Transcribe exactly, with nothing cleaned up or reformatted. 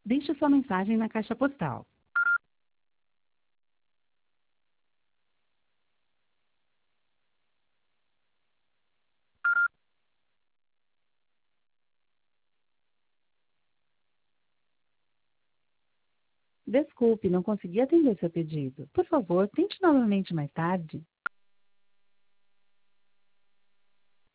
Deixe sua mensagem na caixa postal. Desculpe, não consegui atender seu pedido. Por favor, tente novamente mais tarde.